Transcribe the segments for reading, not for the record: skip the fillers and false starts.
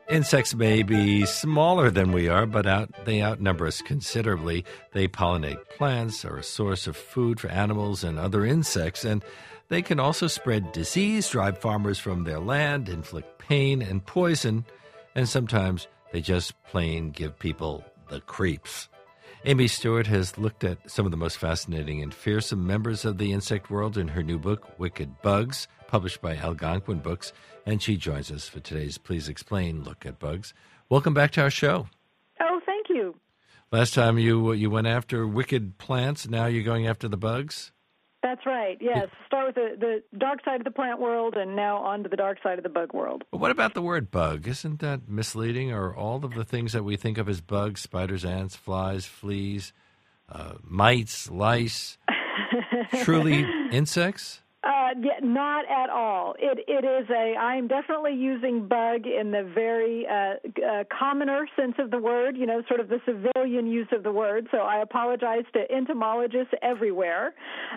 Insects may be smaller than we are, but they outnumber us considerably. They pollinate plants, are a source of food for animals and other insects, and they can also spread disease, drive farmers from their land, inflict pain and poison, and sometimes they just plain give people the creeps. Amy Stewart has looked at some of the most fascinating and fearsome members of the insect world in her new book, Wicked Bugs, published by Algonquin Books, and she joins us for today's Please Explain Look at Bugs. Welcome back to our show. Oh, thank you. Last time you went after wicked plants, now you're going after the bugs? That's right, yes. Start with the dark side of the plant world and now on to the dark side of the bug world. But what about the word bug? Isn't that misleading? Are all of the things that we think of as bugs, spiders, ants, flies, fleas, mites, lice, truly insects? Yeah, not at all. It is I'm definitely using bug in the very commoner sense of the word, sort of the civilian use of the word. So I apologize to entomologists everywhere.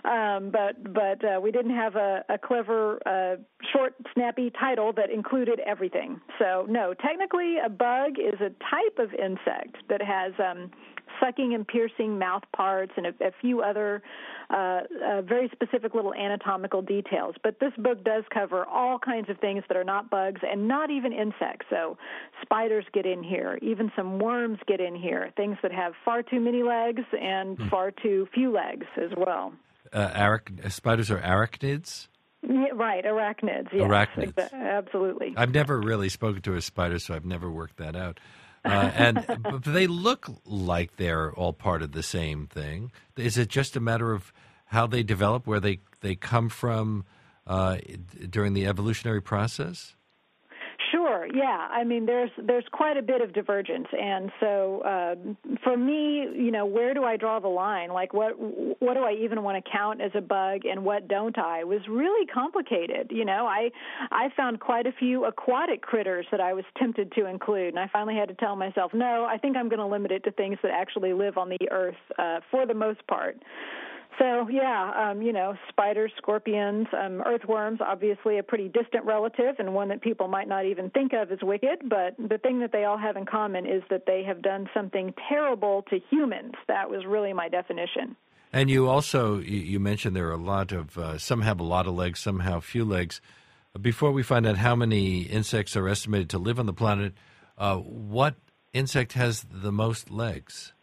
But we didn't have a clever, short, snappy title that included everything. So no, technically a bug is a type of insect that has sucking and piercing mouth parts and a few other very specific little anatomical details. But this book does cover all kinds of things that are not bugs and not even insects. So spiders get in here. Even some worms get in here, things that have far too many legs and far too few legs as well. Spiders are arachnids? Yeah, right, arachnids. Yes, arachnids. Absolutely. I've never really spoken to a spider, so I've never worked that out. But they look like they're all part of the same thing. Is it just a matter of how they develop, where they come from during the evolutionary process? Sure, yeah. I mean, there's quite a bit of divergence, and so for me, where do I draw the line? Like, what do I even want to count as a bug, and what don't I? Was really complicated. I found quite a few aquatic critters that I was tempted to include, and I finally had to tell myself, no, I think I'm going to limit it to things that actually live on the earth for the most part. So, yeah, spiders, scorpions, earthworms, obviously a pretty distant relative and one that people might not even think of as wicked. But the thing that they all have in common is that they have done something terrible to humans. That was really my definition. And you also, you mentioned there are a lot of, some have a lot of legs, some have few legs. Before we find out how many insects are estimated to live on the planet, what insect has the most legs?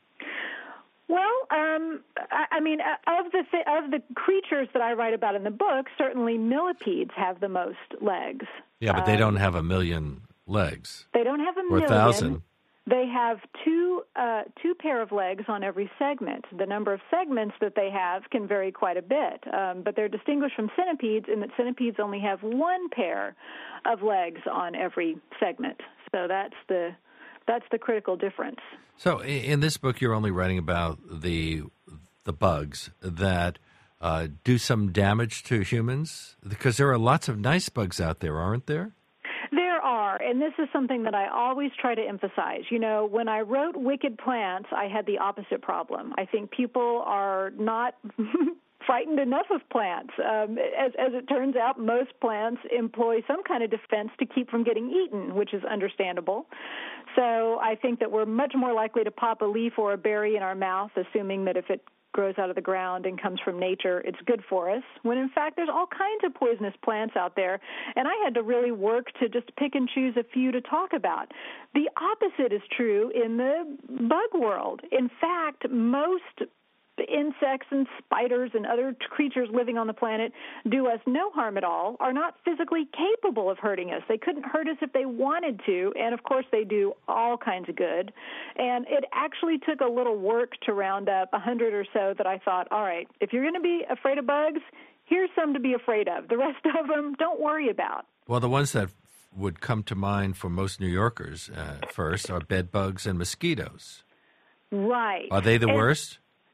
Of the creatures that I write about in the book, certainly millipedes have the most legs. Yeah, but they don't have a million legs. They don't have a million. Or 1,000. They have two pair of legs on every segment. The number of segments that they have can vary quite a bit, but they're distinguished from centipedes in that centipedes only have one pair of legs on every segment. So that's the critical difference. So in this book, you're only writing about the bugs that do some damage to humans? Because there are lots of nice bugs out there, aren't there? There are, and this is something that I always try to emphasize. When I wrote Wicked Plants, I had the opposite problem. I think people are not frightened enough of plants. As it turns out, most plants employ some kind of defense to keep from getting eaten, which is understandable. So I think that we're much more likely to pop a leaf or a berry in our mouth, assuming that if it grows out of the ground and comes from nature, it's good for us, when in fact there's all kinds of poisonous plants out there, and I had to really work to just pick and choose a few to talk about. The opposite is true in the bug world. In fact, most insects and spiders and other creatures living on the planet do us no harm at all, are not physically capable of hurting us. They couldn't hurt us if they wanted to, and of course they do all kinds of good. And it actually took a little work to round up 100 or so that I thought, all right, if you're going to be afraid of bugs, here's some to be afraid of. The rest of them, don't worry about. Well, the ones that would come to mind for most New Yorkers first are bed bugs and mosquitoes. Right. Are they the worst?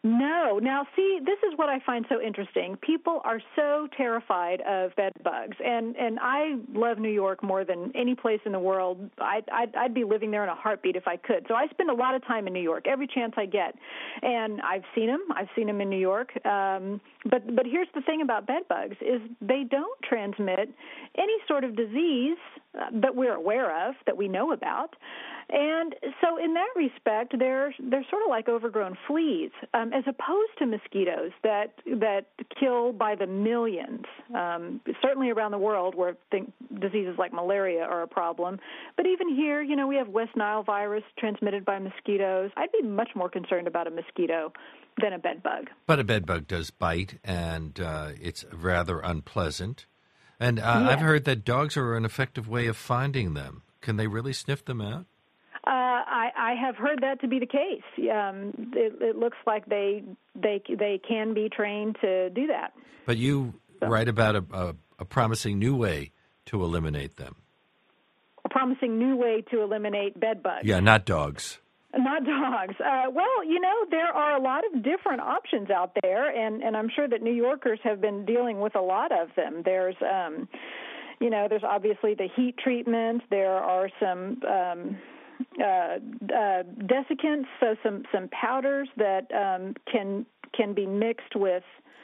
No. Now, see, this is what I find so interesting. People are so terrified of bed bugs, and I love New York more than any place in the world. I'd be living there in a heartbeat if I could. So I spend a lot of time in New York, every chance I get, and I've seen them. I've seen them in New York. But here's the thing about bed bugs is they don't transmit any sort of disease that we're aware of, that we know about. And so in that respect, they're sort of like overgrown fleas, as opposed to mosquitoes that kill by the millions, certainly around the world where diseases like malaria are a problem. But even here, we have West Nile virus transmitted by mosquitoes. I'd be much more concerned about a mosquito than a bed bug. But a bed bug does bite, and it's rather unpleasant. And Yes. I've heard that dogs are an effective way of finding them. Can they really sniff them out? I have heard that to be the case. It looks like they can be trained to do that. But you write about a promising new way to eliminate them. A promising new way to eliminate bed bugs. Yeah, not dogs. Not dogs. Well, there are a lot of different options out there, and I'm sure that New Yorkers have been dealing with a lot of them. There's there's obviously the heat treatment. There are some desiccants, so some powders that can be mixed with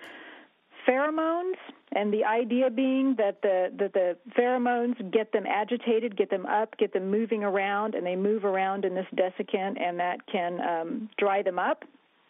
pheromones, and the idea being that the pheromones get them agitated, get them up, get them moving around, and they move around in this desiccant, and that can dry them up.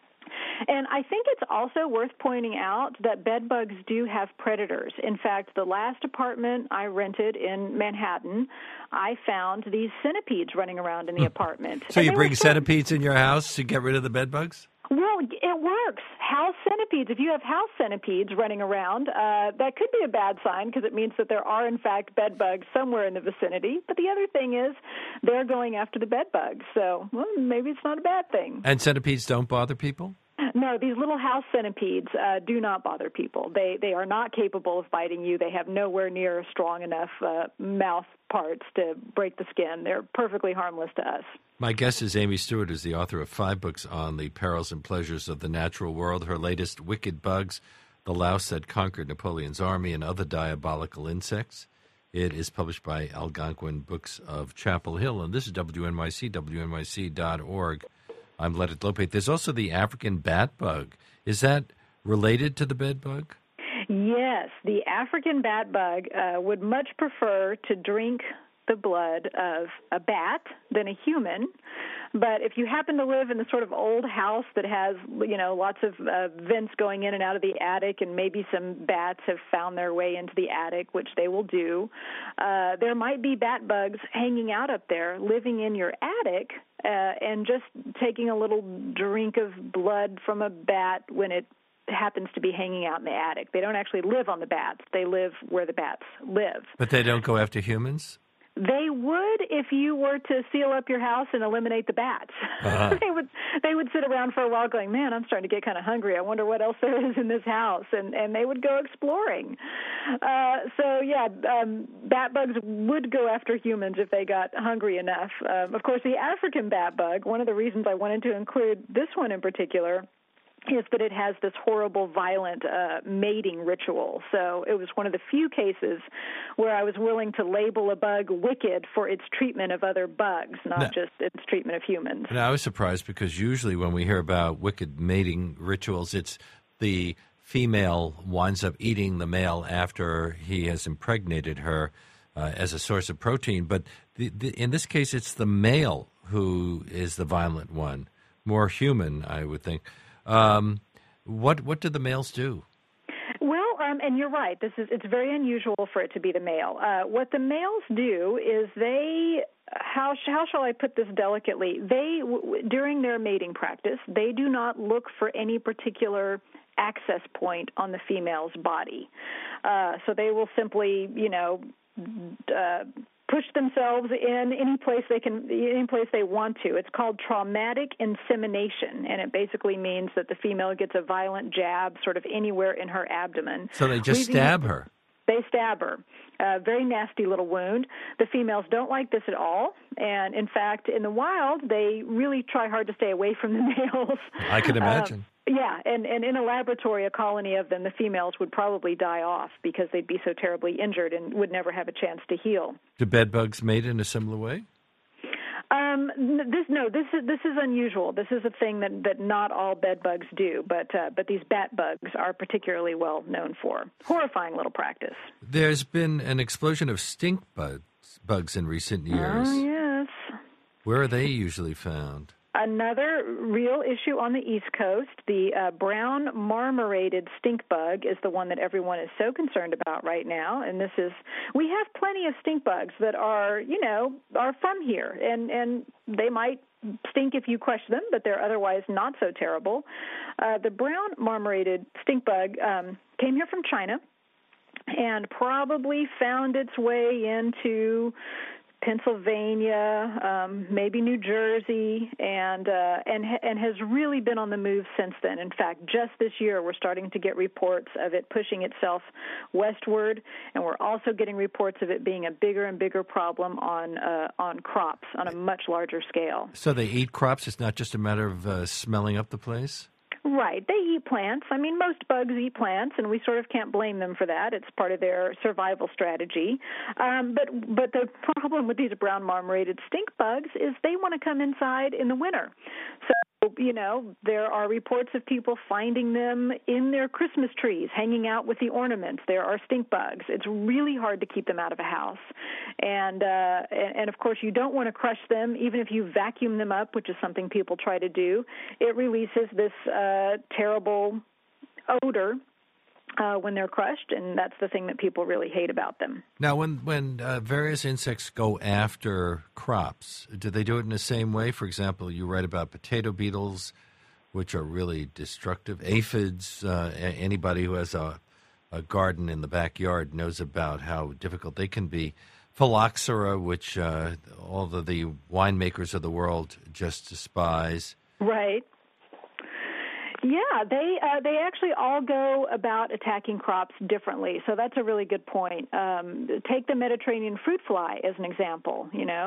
And I think it's also worth pointing out that bed bugs do have predators. In fact, the last apartment I rented in Manhattan, I found these centipedes running around in the apartment. So you bring centipedes in your house to get rid of the bed bugs? Well, it works. House centipedes, if you have house centipedes running around, that could be a bad sign because it means that there are, in fact, bed bugs somewhere in the vicinity. But the other thing is they're going after the bed bugs. So maybe it's not a bad thing. And centipedes don't bother people? No, these little house centipedes do not bother people. They are not capable of biting you. They have nowhere near strong enough mouth parts to break the skin. They're perfectly harmless to us. My guest is Amy Stewart, who's the author of 5 books on the perils and pleasures of the natural world. Her latest, Wicked Bugs, The Louse That Conquered Napoleon's Army and Other Diabolical Insects. It is published by Algonquin Books of Chapel Hill. And this is WNYC, WNYC.org. I'm Leonard Lopate. There's also the African bat bug. Is that related to the bed bug? Yes, the African bat bug would much prefer to drink the blood of a bat than a human. But if you happen to live in the sort of old house that has, lots of vents going in and out of the attic, and maybe some bats have found their way into the attic, which they will do, there might be bat bugs hanging out up there, living in your attic, and just taking a little drink of blood from a bat when it happens to be hanging out in the attic. They don't actually live on the bats. They live where the bats live. But they don't go after humans? They would if you were to seal up your house and eliminate the bats. Uh-huh. They would sit around for a while going, man, I'm starting to get kind of hungry. I wonder what else there is in this house. And they would go exploring. Bat bugs would go after humans if they got hungry enough. Of course, the African bat bug, one of the reasons I wanted to include this one in particular is that it has this horrible, violent mating ritual. So it was one of the few cases where I was willing to label a bug wicked for its treatment of other bugs, not just its treatment of humans. And I was surprised because usually when we hear about wicked mating rituals, it's the female winds up eating the male after he has impregnated her as a source of protein. But in this case, it's the male who is the violent one, more human, I would think. What do the males do? Well, and you're right. It's very unusual for it to be the male. What the males do is how shall I put this delicately? During their mating practice, they do not look for any particular access point on the female's body. So they will simply, push themselves in any place they want to. It's called traumatic insemination, and it basically means that the female gets a violent jab sort of anywhere in her abdomen. So they just stab her. They stab her. Very nasty little wound. The females don't like this at all, and in fact, in the wild, they really try hard to stay away from the males. I can imagine. Yeah, and in a laboratory, a colony of them, the females would probably die off because they'd be so terribly injured and would never have a chance to heal. Do bed bugs mate in a similar way? This is unusual. This is a thing that not all bed bugs do, but these bat bugs are particularly well known for. Horrifying little practice. There's been an explosion of stink bugs in recent years. Oh, yes. Where are they usually found? Another real issue on the East Coast, the brown marmorated stink bug is the one that everyone is so concerned about right now. And we have plenty of stink bugs that are from here, and they might stink if you crush them, but they're otherwise not so terrible. The brown marmorated stink bug came here from China and probably found its way into Pennsylvania, maybe New Jersey, and has really been on the move since then. In fact, just this year, we're starting to get reports of it pushing itself westward, and we're also getting reports of it being a bigger and bigger problem on crops on a much larger scale. So they eat crops? It's not just a matter of smelling up the place? Right. They eat plants. I mean, most bugs eat plants, and we sort of can't blame them for that. It's part of their survival strategy. But the problem with these brown marmorated stink bugs is they want to come inside in the winter. So, there are reports of people finding them in their Christmas trees, hanging out with the ornaments. There are stink bugs. It's really hard to keep them out of a house. And of course, you don't want to crush them, even if you vacuum them up, which is something people try to do. It releases this terrible odor when they're crushed, and that's the thing that people really hate about them. Now, when various insects go after crops, do they do it in the same way? For example, you write about potato beetles, which are really destructive. Aphids, anybody who has a garden in the backyard knows about how difficult they can be. Phylloxera, which all of the winemakers of the world just despise. Right. Yeah, they actually all go about attacking crops differently. So that's a really good point. Take the Mediterranean fruit fly as an example.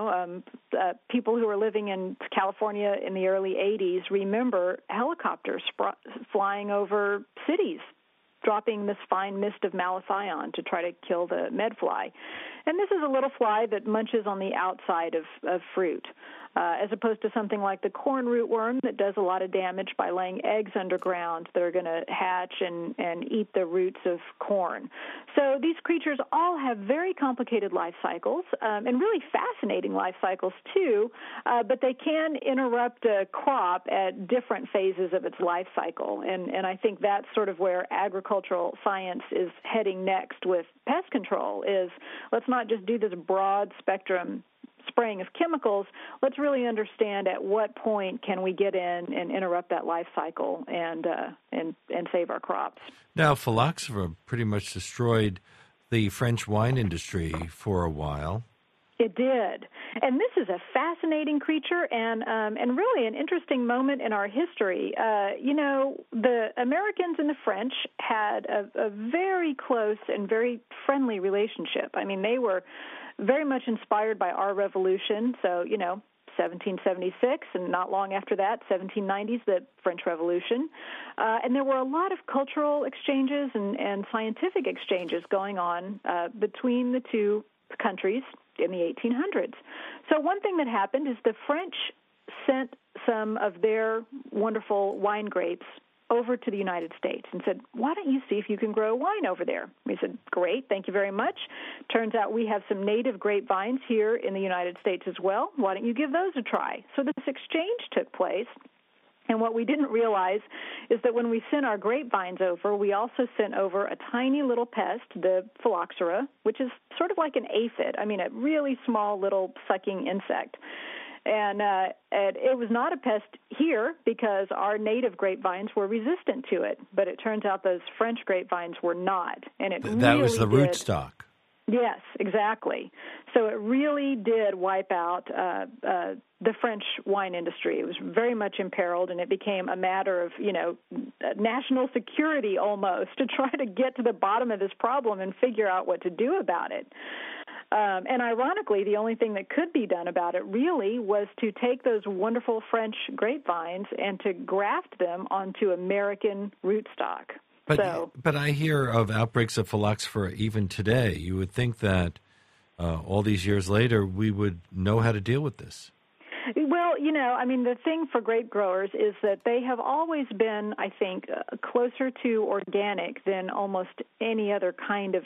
People who were living in California in the early 80s remember helicopters flying over cities, dropping this fine mist of malathion to try to kill the medfly. And this is a little fly that munches on the outside of fruit, as opposed to something like the corn rootworm that does a lot of damage by laying eggs underground that are going to hatch and eat the roots of corn. So these creatures all have very complicated life cycles and really fascinating life cycles too, but they can interrupt a crop at different phases of its life cycle. And I think that's sort of where agricultural science is heading next with pest control is let's not just do this broad spectrum spraying of chemicals. Let's really understand at what point can we get in and interrupt that life cycle and save our crops. Now, phylloxera pretty much destroyed the French wine industry for a while. It did. And this is a fascinating creature and really an interesting moment in our history. The Americans and the French had a very close and very friendly relationship. I mean, they were very much inspired by our revolution. So, 1776, and not long after that, 1790s, the French Revolution. And there were a lot of cultural exchanges and scientific exchanges going on between the two countries in the 1800s. So one thing that happened is the French sent some of their wonderful wine grapes over to the United States and said, why don't you see if you can grow wine over there? We said, great, thank you very much. Turns out we have some native grapevines here in the United States as well. Why don't you give those a try? So this exchange took place. And what we didn't realize is that when we sent our grapevines over, we also sent over a tiny little pest, the phylloxera, which is sort of like an aphid. I mean, a really small little sucking insect. And it was not a pest here because our native grapevines were resistant to it. But it turns out those French grapevines were not. And that was the rootstock. Yes, exactly. So it really did wipe out the French wine industry. It was very much imperiled, and it became a matter of, national security almost to try to get to the bottom of this problem and figure out what to do about it. And ironically, the only thing that could be done about it really was to take those wonderful French grapevines and to graft them onto American rootstock. But I hear of outbreaks of phylloxera even today. You would think that all these years later we would know how to deal with this. Well, the thing for grape growers is that they have always been, I think, closer to organic than almost any other kind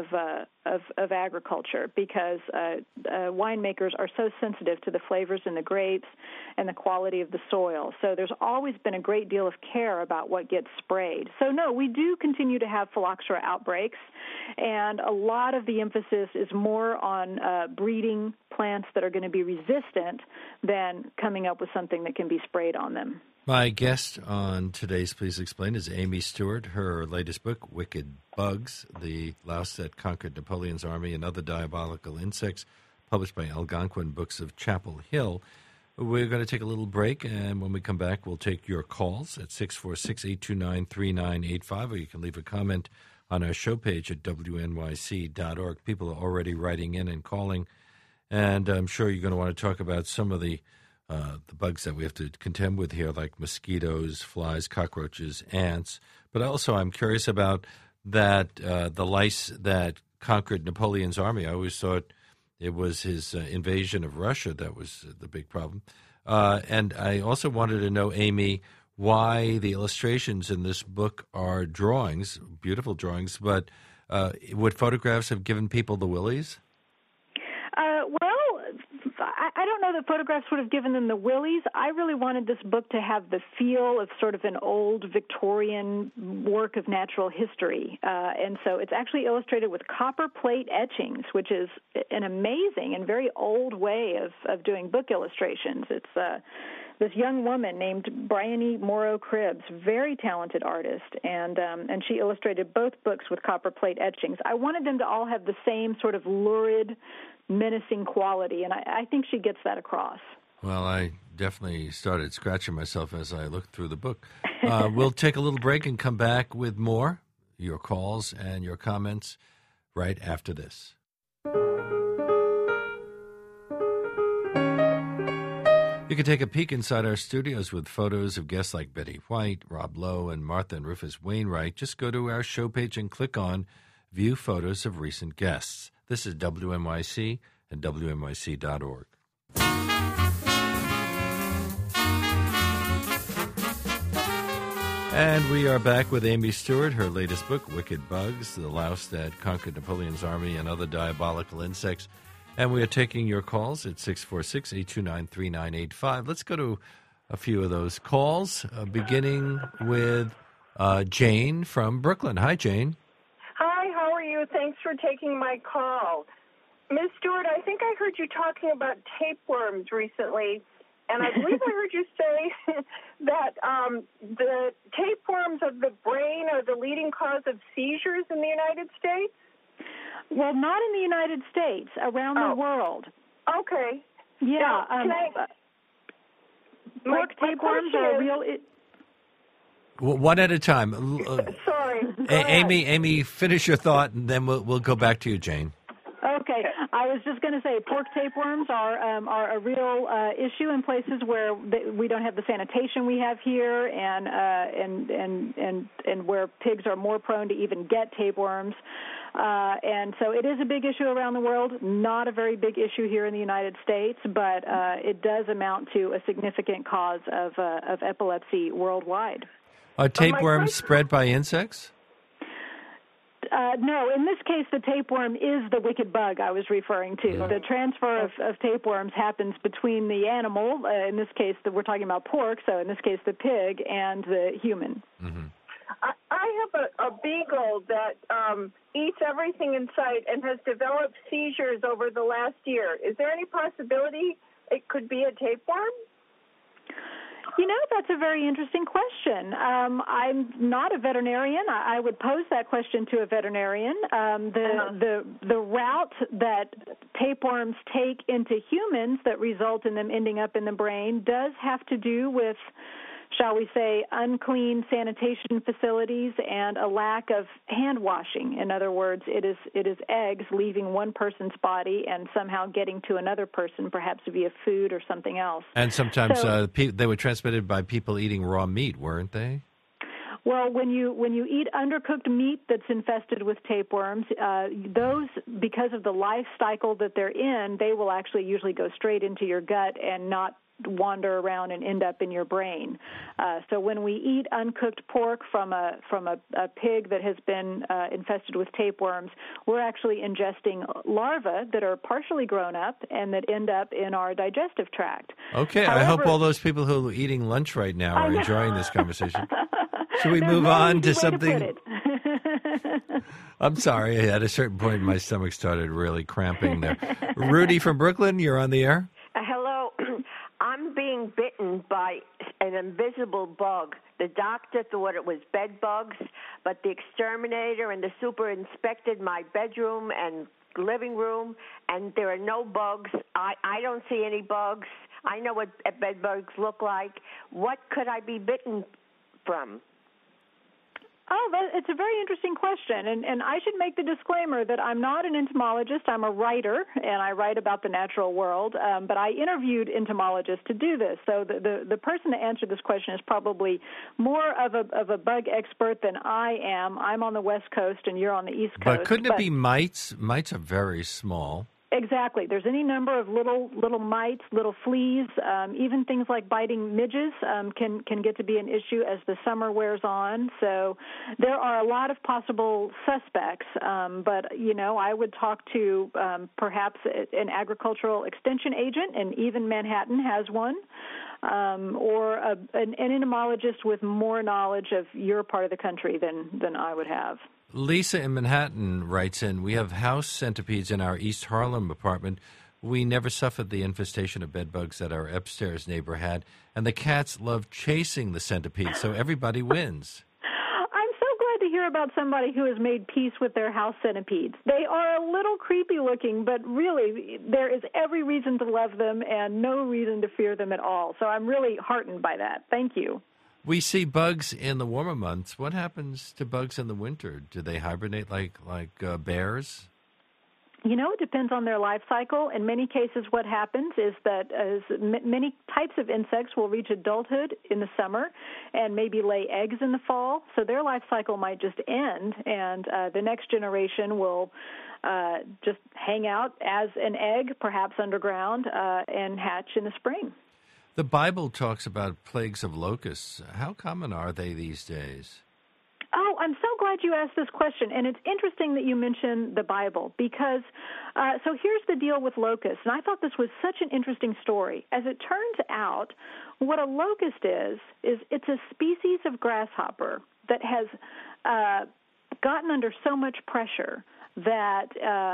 of agriculture, because winemakers are so sensitive to the flavors in the grapes and the quality of the soil. So there's always been a great deal of care about what gets sprayed. So no, we do continue to have phylloxera outbreaks, and a lot of the emphasis is more on breeding plants that are going to be resistant than coming up with something that can be sprayed on them. My guest on today's Please Explain is Amy Stewart. Her latest book, Wicked Bugs, The Louse That Conquered Napoleon's Army and Other Diabolical Insects, published by Algonquin Books of Chapel Hill. We're going to take a little break, and when we come back, we'll take your calls at 646-829-3985, or you can leave a comment on our show page at wnyc.org. People are already writing in and calling, and I'm sure you're going to want to talk about some of the bugs that we have to contend with here, like mosquitoes, flies, cockroaches, ants. But also I'm curious about that the lice that conquered Napoleon's army. I always thought it was his invasion of Russia that was the big problem. And I also wanted to know, Amy, why the illustrations in this book are drawings, beautiful drawings, but would photographs have given people the willies? I don't know that photographs would have given them the willies. I really wanted this book to have the feel of sort of an old Victorian work of natural history. And so it's actually illustrated with copper plate etchings, which is an amazing and very old way of doing book illustrations. It's this young woman named Bryony Morrow Cribbs, very talented artist, and she illustrated both books with copper plate etchings. I wanted them to all have the same sort of lurid, menacing quality, and I think she gets that across. Well, I definitely started scratching myself as I looked through the book. We'll take a little break and come back with more, your calls and your comments, right after this. You can take a peek inside our studios with photos of guests like Betty White, Rob Lowe, and Martha and Rufus Wainwright. Just go to our show page and click on View Photos of Recent Guests. This is WNYC and WNYC.org. And we are back with Amy Stewart, her latest book, Wicked Bugs, The Louse That Conquered Napoleon's Army and Other Diabolical Insects. And we are taking your calls at 646-829-3985. Let's go to a few of those calls, beginning with Jane from Brooklyn. Hi, Jane. Hi, how are you? Thanks for taking my call. Ms. Stewart, I think I heard you talking about tapeworms recently, and I believe I heard you say that the tapeworms of the brain are the leading cause of seizures in the United States? Well, not in the United States, around the world. Okay. Yeah. Now, pork tapeworms are a real... One at a time. Sorry. Amy, finish your thought, and then we'll go back to you, Jane. Okay, I was just going to say pork tapeworms are a real issue in places where we don't have the sanitation we have here, and where pigs are more prone to even get tapeworms. And so it is a big issue around the world. Not a very big issue here in the United States, but it does amount to a significant cause of epilepsy worldwide. Are tapeworms spread by insects? No, in this case, the tapeworm is the wicked bug I was referring to. The transfer of tapeworms happens between the animal, in this case, we're talking about pork, so in this case, the pig, and the human. Mm-hmm. I have a beagle that eats everything in sight and has developed seizures over the last year. Is there any possibility it could be a tapeworm? That's a very interesting question. I'm not a veterinarian. I would pose that question to a veterinarian. The route that tapeworms take into humans that result in them ending up in the brain does have to do with, shall we say, unclean sanitation facilities and a lack of hand washing. In other words, it is eggs leaving one person's body and somehow getting to another person, perhaps via food or something else. And sometimes they were transmitted by people eating raw meat, weren't they? Well, when you eat undercooked meat that's infested with tapeworms, those, because of the life cycle that they're in, they will actually usually go straight into your gut and not wander around and end up in your brain. So when we eat uncooked pork from a pig that has been infested with tapeworms, we're actually ingesting larvae that are partially grown up and that end up in our digestive tract. Okay, however, I hope all those people who are eating lunch right now are enjoying this conversation. Should we move on to something? I'm sorry. At a certain point, my stomach started really cramping there. Rudy from Brooklyn, you're on the air. Hello. I'm being bitten by an invisible bug. The doctor thought it was bed bugs, but the exterminator and the super inspected my bedroom and living room, and there are no bugs. I don't see any bugs. I know what bed bugs look like. What could I be bitten from? Oh, it's a very interesting question, and I should make the disclaimer that I'm not an entomologist. I'm a writer, and I write about the natural world, but I interviewed entomologists to do this. So the person to answer this question is probably more of a bug expert than I am. I'm on the West Coast, and you're on the East Coast. But couldn't it be mites? Mites are very small. Exactly. There's any number of little mites, little fleas, even things like biting midges can get to be an issue as the summer wears on. So there are a lot of possible suspects, but, I would talk to perhaps an agricultural extension agent, and even Manhattan has one, or an entomologist with more knowledge of your part of the country than I would have. Lisa in Manhattan writes in, we have house centipedes in our East Harlem apartment. We never suffered the infestation of bed bugs that our upstairs neighbor had, and the cats love chasing the centipedes, so everybody wins. I'm so glad to hear about somebody who has made peace with their house centipedes. They are a little creepy looking, but really there is every reason to love them and no reason to fear them at all. So I'm really heartened by that. Thank you. We see bugs in the warmer months. What happens to bugs in the winter? Do they hibernate like bears? It depends on their life cycle. In many cases, what happens is that many types of insects will reach adulthood in the summer and maybe lay eggs in the fall. So their life cycle might just end, and the next generation will just hang out as an egg, perhaps underground, and hatch in the spring. The Bible talks about plagues of locusts. How common are they these days? Oh, I'm so glad you asked this question, and it's interesting that you mentioned the Bible because, so here's the deal with locusts, and I thought this was such an interesting story. As it turns out, what a locust is it's a species of grasshopper that has gotten under so much pressure that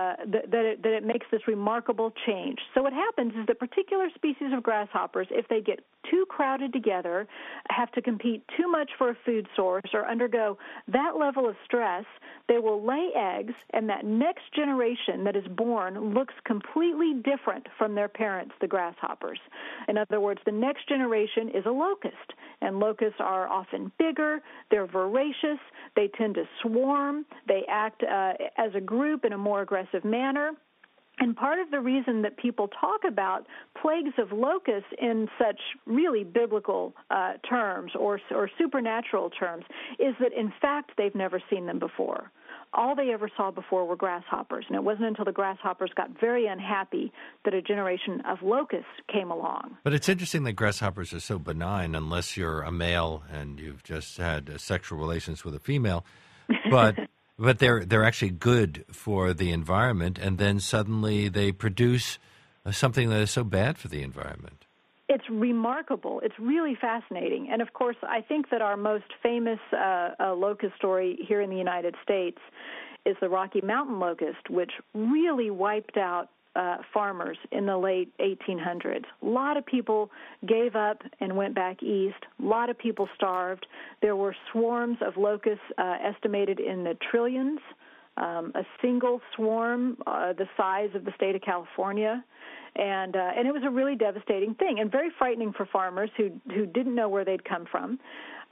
it makes this remarkable change. So what happens is that particular species of grasshoppers, if they get too crowded together, have to compete too much for a food source or undergo that level of stress, they will lay eggs, and that next generation that is born looks completely different from their parents, the grasshoppers. In other words, the next generation is a locust, and locusts are often bigger, they're voracious, they tend to swarm, they act as a group in a more aggressive manner. And part of the reason that people talk about plagues of locusts in such really biblical terms or supernatural terms is that, in fact, they've never seen them before. All they ever saw before were grasshoppers, and it wasn't until the grasshoppers got very unhappy that a generation of locusts came along. But it's interesting that grasshoppers are so benign unless you're a male and you've just had sexual relations with a female. But they're actually good for the environment, and then suddenly they produce something that is so bad for the environment. It's remarkable. It's really fascinating. And, of course, I think that our most famous locust story here in the United States is the Rocky Mountain locust, which really wiped out farmers in the late 1800s. A lot of people gave up and went back east. A lot of people starved. There were swarms of locusts estimated in the trillions. A single swarm the size of the state of California. And it was a really devastating thing and very frightening for farmers who didn't know where they'd come from.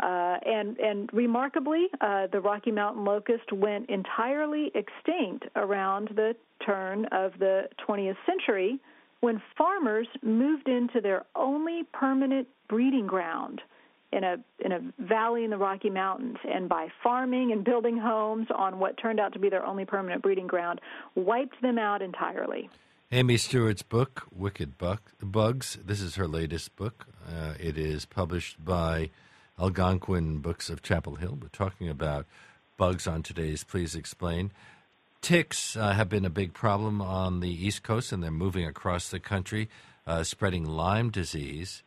And remarkably, the Rocky Mountain locust went entirely extinct around the turn of the 20th century when farmers moved into their only permanent breeding ground in a valley in the Rocky Mountains, and by farming and building homes on what turned out to be their only permanent breeding ground, wiped them out entirely. Amy Stewart's book, Wicked Bugs, this is her latest book. It is published by Algonquin Books of Chapel Hill. We're talking about bugs on today's Please Explain. Ticks have been a big problem on the East Coast, and they're moving across the country, spreading Lyme disease.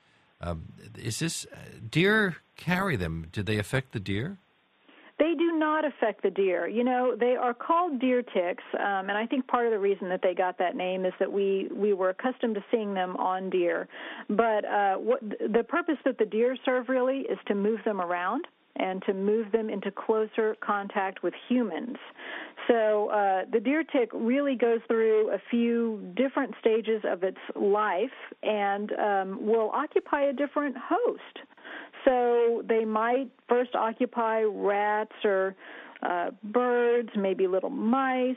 Is this deer carry them? Do they affect the deer? They do not affect the deer. You know, they are called deer ticks, and I think part of the reason that they got that name is that we were accustomed to seeing them on deer. But the purpose that the deer serve really is to move them around and to move them into closer contact with humans. So the deer tick really goes through a few different stages of its life and will occupy a different host. So they might first occupy rats or birds, maybe little mice.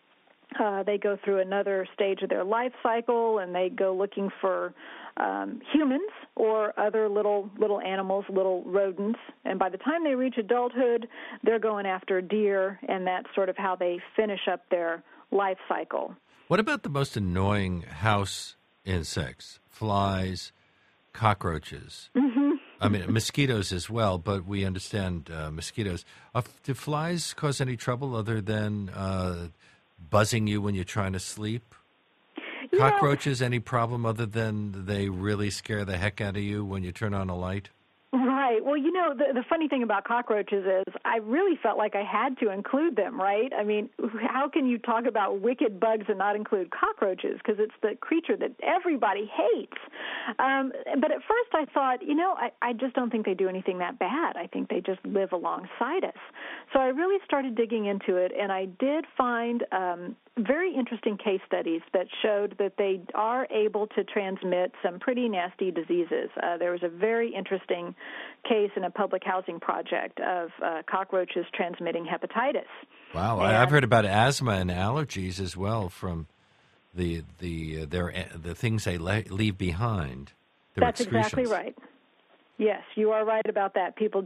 They go through another stage of their life cycle, and they go looking for humans or other little animals, little rodents. And by the time they reach adulthood, they're going after deer, and that's sort of how they finish up their life cycle. What about the most annoying house insects? Flies, cockroaches? Mm-hmm. I mean, mosquitoes as well, but we understand mosquitoes. Do flies cause any trouble other than buzzing you when you're trying to sleep? Cockroaches, any problem other than they really scare the heck out of you when you turn on a light? Right. Well, you know, the funny thing about cockroaches is I really felt like I had to include them, right? I mean, how can you talk about wicked bugs and not include cockroaches? Because it's the creature that everybody hates. But at first I thought, you know, I just don't think they do anything that bad. I think they just live alongside us. So I really started digging into it, and I did find very interesting case studies that showed that they are able to transmit some pretty nasty diseases. There was a very interesting case in a public housing project of cockroaches transmitting hepatitis. Wow, I've heard about asthma and allergies as well from the things they leave behind. That's exactly right. Yes, you are right about that. People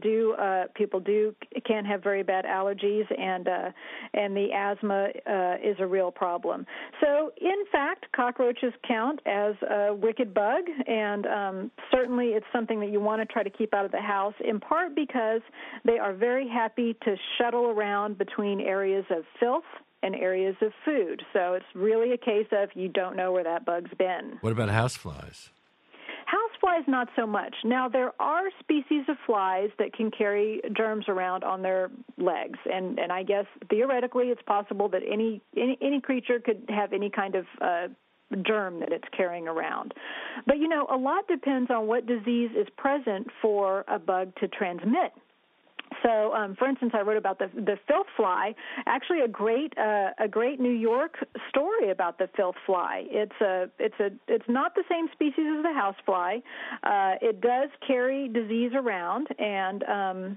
can have very bad allergies, and the asthma is a real problem. So, in fact, cockroaches count as a wicked bug, and certainly it's something that you want to try to keep out of the house, in part because they are very happy to shuttle around between areas of filth and areas of food. So it's really a case of you don't know where that bug's been. What about houseflies? Houseflies, not so much. Now, there are species of flies that can carry germs around on their legs, and I guess theoretically it's possible that any creature could have any kind of germ that it's carrying around. But, you know, a lot depends on what disease is present for a bug to transmit. So, for instance, I wrote about the filth fly. Actually, a great New York story about the filth fly. It's not the same species as the house fly. It does carry disease around, and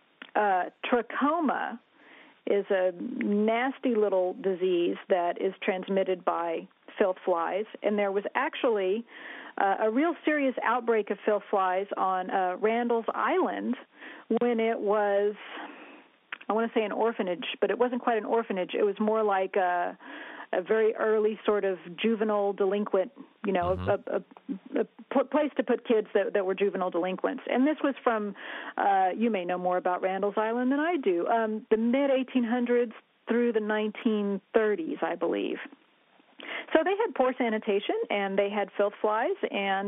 trachoma is a nasty little disease that is transmitted by filth flies. And there was actually a real serious outbreak of filth flies on Randall's Island when it was, I want to say an orphanage, but it wasn't quite an orphanage. It was more like a very early sort of juvenile delinquent, you know, a place to put kids that were juvenile delinquents. And this was from, you may know more about Randall's Island than I do, the mid-1800s through the 1930s, I believe. So they had poor sanitation, and they had filth flies, and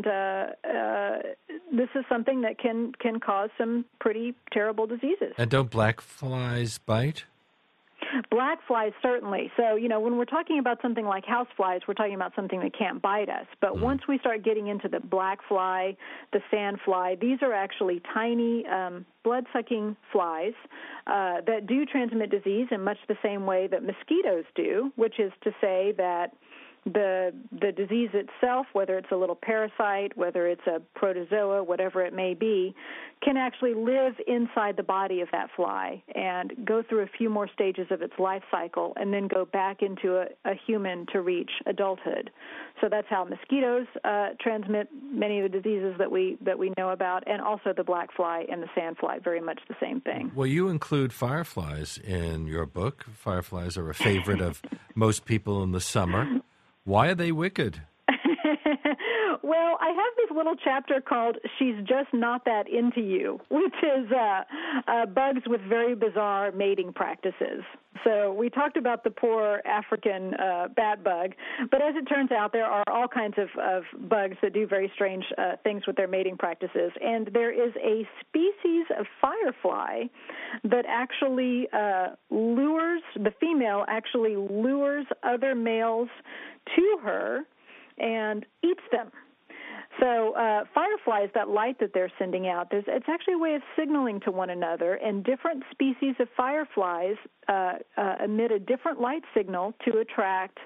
this is something that can cause some pretty terrible diseases. And don't black flies bite? Black flies, certainly. So, when we're talking about something like house flies, we're talking about something that can't bite us. But once we start getting into the black fly, the sand fly, these are actually tiny blood-sucking flies that do transmit disease in much the same way that mosquitoes do, which is to say that the disease itself, whether it's a little parasite, whether it's a protozoa, whatever it may be, can actually live inside the body of that fly and go through a few more stages of its life cycle and then go back into a human to reach adulthood. So that's how mosquitoes transmit many of the diseases that we know about, and also the black fly and the sand fly, very much the same thing. Well, you include fireflies in your book. Fireflies are a favorite of most people in the summer. Why are they wicked? Well, I have this little chapter called She's Just Not That Into You, which is bugs with very bizarre mating practices. So we talked about the poor African bat bug, but as it turns out, there are all kinds of bugs that do very strange things with their mating practices. And there is a species of firefly that actually the female actually lures other males to her and eats them. So fireflies, that light that they're sending out, it's actually a way of signaling to one another, and different species of fireflies emit a different light signal to attract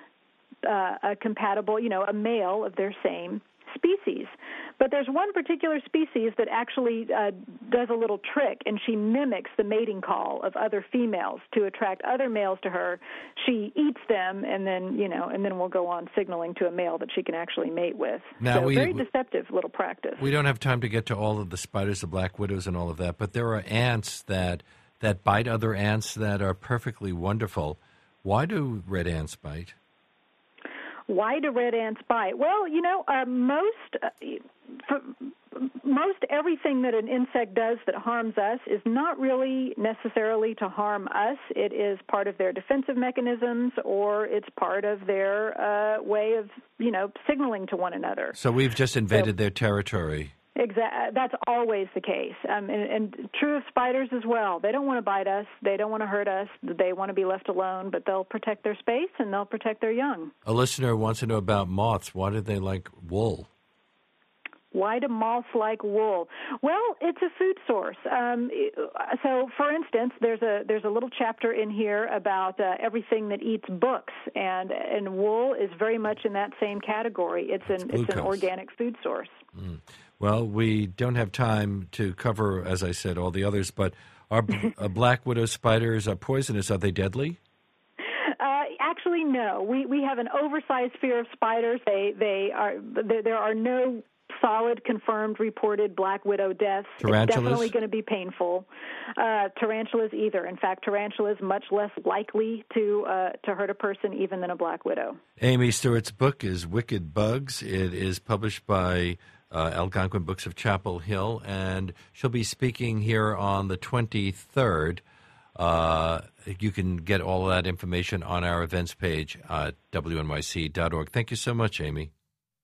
a compatible, a male of their same species. But there's one particular species that actually does a little trick, and she mimics the mating call of other females to attract other males to her. She eats them, and then will go on signaling to a male that she can actually mate with. Now very deceptive little practice. We don't have time to get to all of the spiders, the black widows, and all of that, but there are ants that bite other ants that are perfectly wonderful. Why do red ants bite? Why do red ants bite? Well, most everything that an insect does that harms us is not really necessarily to harm us. It is part of their defensive mechanisms, or it's part of their way of, signaling to one another. So we've just invaded their territory. Exactly. That's always the case. And true of spiders as well. They don't want to bite us. They don't want to hurt us. They want to be left alone, but they'll protect their space and they'll protect their young. A listener wants to know about moths. Why do they like wool? Why do moths like wool? Well, it's a food source. So, for instance, there's a little chapter in here about everything that eats books, and wool is very much in that same category. It's an organic food source. Mm. Well, we don't have time to cover, as I said, all the others, but are black widow spiders poisonous? Are they deadly? Actually, no. We have an oversized fear of spiders. There are no solid, confirmed, reported black widow deaths. Tarantulas? It's definitely going to be painful. Tarantulas either. In fact, tarantulas much less likely to hurt a person even than a black widow. Amy Stewart's book is Wicked Bugs. It is published by Algonquin Books of Chapel Hill, and she'll be speaking here on the 23rd. You can get all of that information on our events page at wnyc.org. Thank you so much, Amy.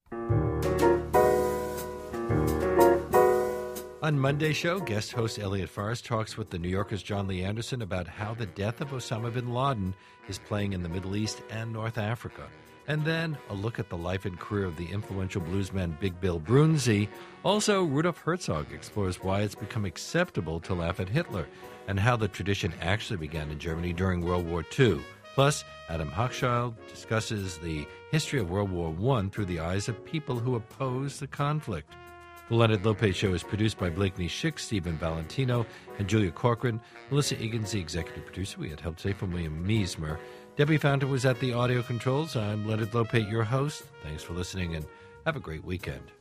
On Monday's show, guest host Elliot Forrest talks with the New Yorker's John Lee Anderson about how the death of Osama bin Laden is playing in the Middle East and North Africa. And then a look at the life and career of the influential bluesman Big Bill Broonzy. Also, Rudolf Herzog explores why it's become acceptable to laugh at Hitler and how the tradition actually began in Germany during World War II. Plus, Adam Hochschild discusses the history of World War I through the eyes of people who opposed the conflict. The Leonard Lopez Show is produced by Blakeney Schick, Stephen Valentino, and Julia Corcoran. Melissa Egan's the executive producer. We had help today from William Meismer. Debbie Fountain was at the audio controls. I'm Leonard Lopez, your host. Thanks for listening, and have a great weekend.